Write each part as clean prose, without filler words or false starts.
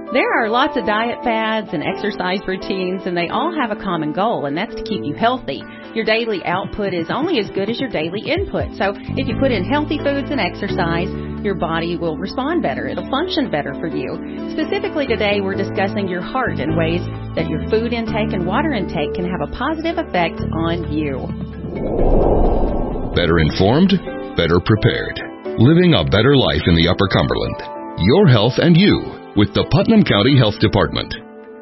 There are lots of diet fads and exercise routines, and they all have a common goal, and that's to keep you healthy. Your daily output is only as good as your daily input. So if you put in healthy foods and exercise, your body will respond better. It'll function better for you. Specifically today, we're discussing your heart and ways that your food intake and water intake can have a positive effect on you. Better informed, better prepared. Living a better life in the Upper Cumberland. Your health and you with the Putnam County Health Department.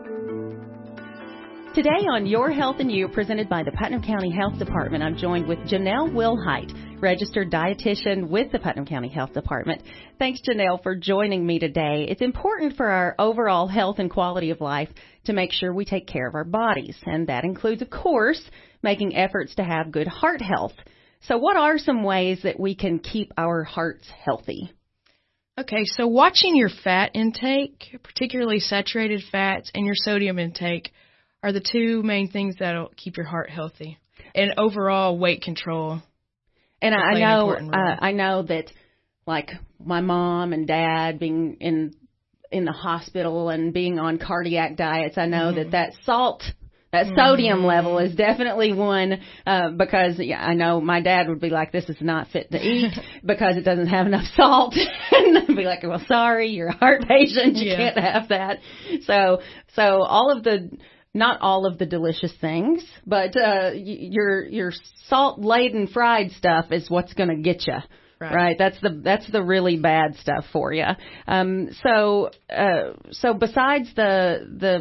Today on Your Health and You, presented by the Putnam County Health Department, I'm joined with Janelle Wilhite, registered dietitian with the Putnam County Health Department. Thanks, Janelle, for joining me today. It's important for our overall health and quality of life to make sure we take care of our bodies, and that includes, of course, making efforts to have good heart health. So what are some ways that we can keep our hearts healthy? Okay, so watching your fat intake, particularly saturated fats, and your sodium intake are the two main things that'll keep your heart healthy. And overall weight control. And I know that, like my mom and dad being in the hospital and being on cardiac diets, I know that sodium level is definitely one, because I know my dad would be like, this is not fit to eat because it doesn't have enough salt. And I'd be like, well, sorry, you're a heart patient. You can't have that. So not all of the delicious things, but your salt-laden fried stuff is what's going to get you. Right. That's the really bad stuff for you. So besides the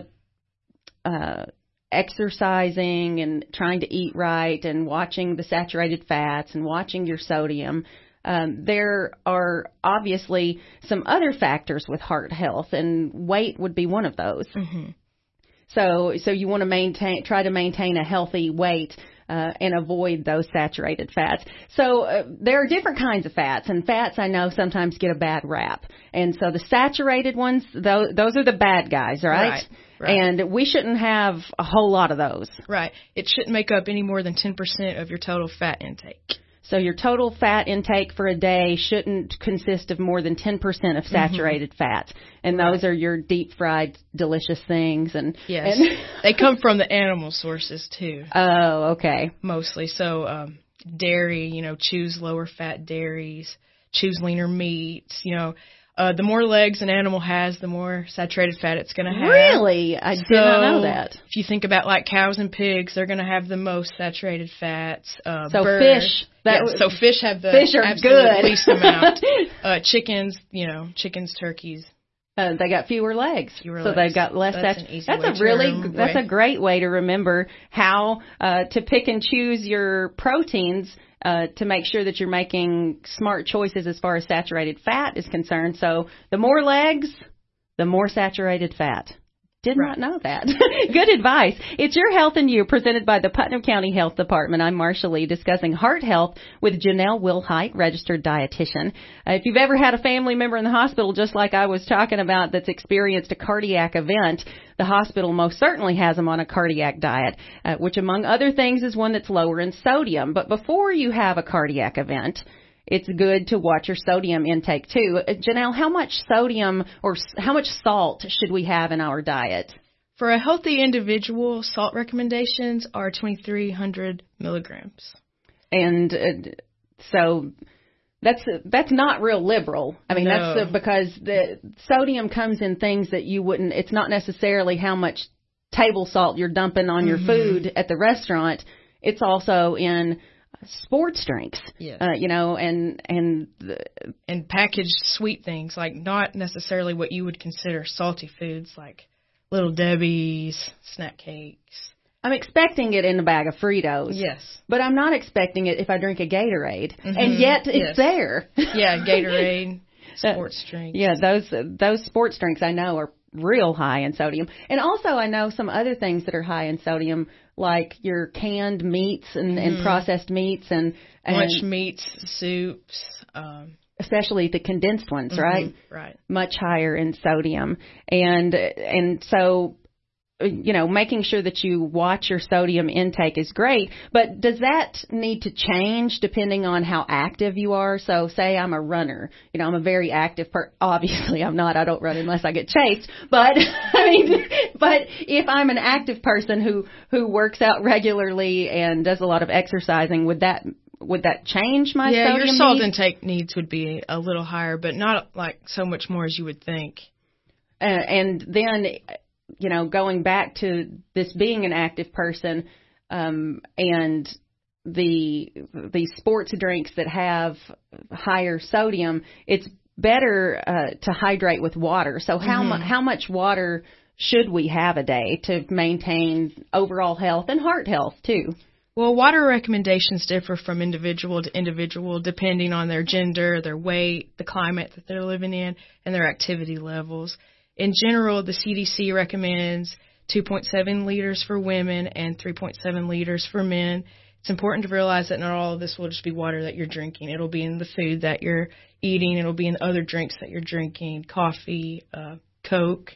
exercising and trying to eat right and watching the saturated fats and watching your sodium, there are obviously some other factors with heart health, and weight would be one of those. Mm-hmm. So you want to try to maintain a healthy weight and avoid those saturated fats. So there are different kinds of fats, and fats I know sometimes get a bad rap. And so the saturated ones, those are the bad guys, right? Right. And we shouldn't have a whole lot of those. Right. It shouldn't make up any more than 10% of your total fat intake. So your total fat intake for a day shouldn't consist of more than 10% of saturated fats. And those are your deep-fried, delicious things. Yes. They come from the animal sources, too. Oh, okay. Mostly. So dairy, choose lower-fat dairies, choose leaner meats, the more legs an animal has, the more saturated fat it's going to have. Really? I did not know that. If you think about like cows and pigs, they're going to have the most saturated fats. So birds, fish. So fish have the good. least amount. Chickens, chickens, turkeys. They got fewer legs, so they've got less. That's a great way to remember how to pick and choose your proteins to make sure that you're making smart choices as far as saturated fat is concerned. So the more legs, the more saturated fat. Did not know that. Good advice. It's Your Health and You, presented by the Putnam County Health Department. I'm Marcia Lee, discussing heart health with Janelle Wilhite, registered dietitian. If you've ever had a family member in the hospital, just like I was talking about, that's experienced a cardiac event, the hospital most certainly has them on a cardiac diet, which among other things is one that's lower in sodium. But before you have a cardiac event, it's good to watch your sodium intake, too. Janelle, how much sodium or how much salt should we have in our diet? For a healthy individual, salt recommendations are 2,300 milligrams. And so that's not real liberal. I mean, no. That's because the sodium comes in things that you wouldn't, it's not necessarily how much table salt you're dumping on your food at the restaurant. It's also in sports drinks, and packaged sweet things, like not necessarily what you would consider salty foods, like Little Debbie's, snack cakes. I'm expecting it in a bag of Fritos. Yes. But I'm not expecting it if I drink a Gatorade. And yet it's there. Yeah, Gatorade, sports drinks. Yeah, those sports drinks I know are real high in sodium. And also I know some other things that are high in sodium, like your canned meats and processed meats and lunch meats, soups, especially the condensed ones, right? Right. Much higher in sodium. And so making sure that you watch your sodium intake is great, but does that need to change depending on how active you are? So say I'm a runner, I'm a very active obviously I'm not, I don't run unless I get chased, but but if I'm an active person who works out regularly and does a lot of exercising, would that change my sodium your salt needs? intake needs would be a little higher, but not like so much more as you would think. And then, going back to this being an active person, and the sports drinks that have higher sodium, it's better to hydrate with water. So how much water should we have a day to maintain overall health and heart health too? Well, water recommendations differ from individual to individual depending on their gender, their weight, the climate that they're living in, and their activity levels. In general, the CDC recommends 2.7 liters for women and 3.7 liters for men. It's important to realize that not all of this will just be water that you're drinking. It'll be in the food that you're eating. It'll be in other drinks that you're drinking, coffee, Coke,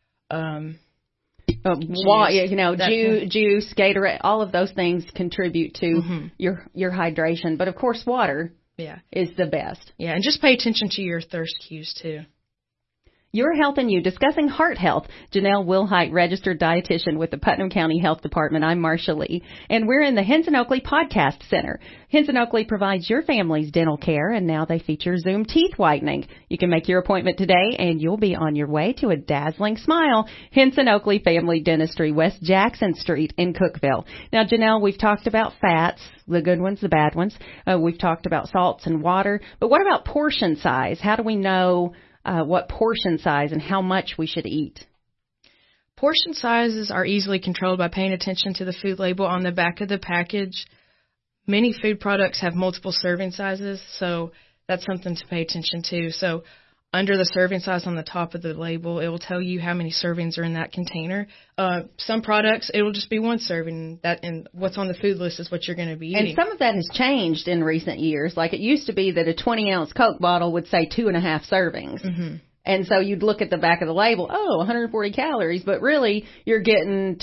juice, Gatorade, all of those things contribute to your hydration. But of course, water is the best. Yeah, and just pay attention to your thirst cues too. Your Health and You, discussing heart health. Janelle Wilhite, registered dietitian with the Putnam County Health Department. I'm Marcia Lee, and we're in the Henson Oakley Podcast Center. Henson Oakley provides your family's dental care, and now they feature Zoom teeth whitening. You can make your appointment today, and you'll be on your way to a dazzling smile. Henson Oakley Family Dentistry, West Jackson Street in Cookeville. Now, Janelle, we've talked about fats, the good ones, the bad ones. We've talked about salts and water, but what about portion size? How do we know what portion size and how much we should eat? Portion sizes are easily controlled by paying attention to the food label on the back of the package. Many food products have multiple serving sizes, so that's something to pay attention to. So under the serving size on the top of the label, it will tell you how many servings are in that container. Some products, it will just be one serving. And what's on the food list is what you're going to be eating. And some of that has changed in recent years. Like it used to be that a 20-ounce Coke bottle would say 2.5 servings. Mm-hmm. And so you'd look at the back of the label, 140 calories, but really you're getting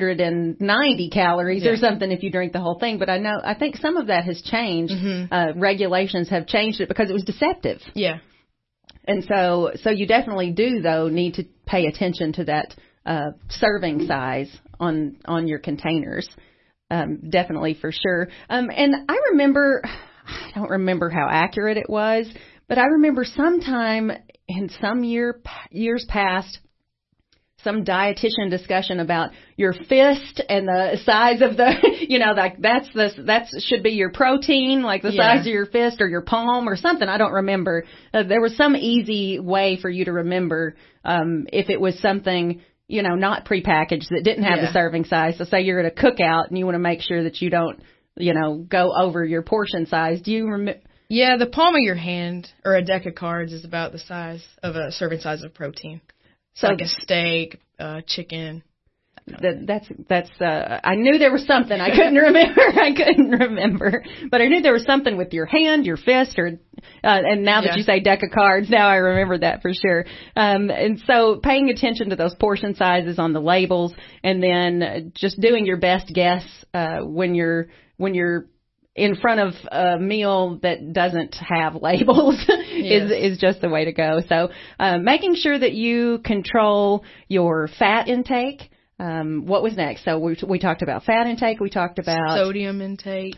290 calories or something if you drink the whole thing. But I think some of that has changed. Mm-hmm. Regulations have changed it because it was deceptive. Yeah. And so you definitely do, though, need to pay attention to that serving size on your containers. Definitely, for sure. And I don't remember how accurate it was, but I remember sometime in some years past, some dietitian discussion about your fist and the size of the, like that should be your protein, like the size of your fist or your palm or something. I don't remember. There was some easy way for you to remember if it was something, not prepackaged that didn't have the serving size. So say you're at a cookout and you want to make sure that you don't, go over your portion size. Do you remember? Yeah, the palm of your hand or a deck of cards is about the size of a serving size of protein. So like a steak, chicken. That's. I knew there was something I couldn't remember. But I knew there was something with your hand, your fist, or and now that you say deck of cards, now I remember that for sure. And so paying attention to those portion sizes on the labels, and then just doing your best guess when you're in front of a meal that doesn't have labels is just the way to go. So making sure that you control your fat intake. What was next? So we talked about fat intake. We talked about sodium intake,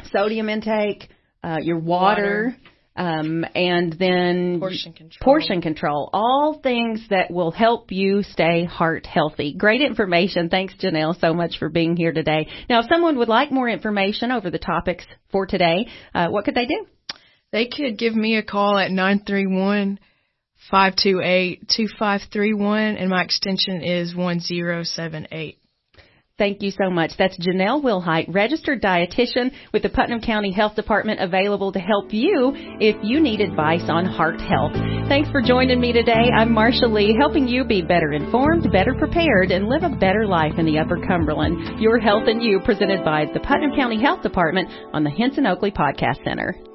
your water. And then portion control, all things that will help you stay heart healthy. Great information. Thanks, Janelle, so much for being here today. Now, if someone would like more information over the topics for today, what could they do? They could give me a call at 931-528-2531, and my extension is 1078. Thank you so much. That's Janelle Wilhite, registered dietitian with the Putnam County Health Department, available to help you if you need advice on heart health. Thanks for joining me today. I'm Marcia Lee, helping you be better informed, better prepared, and live a better life in the Upper Cumberland. Your Health and You, presented by the Putnam County Health Department on the Henson Oakley Podcast Center.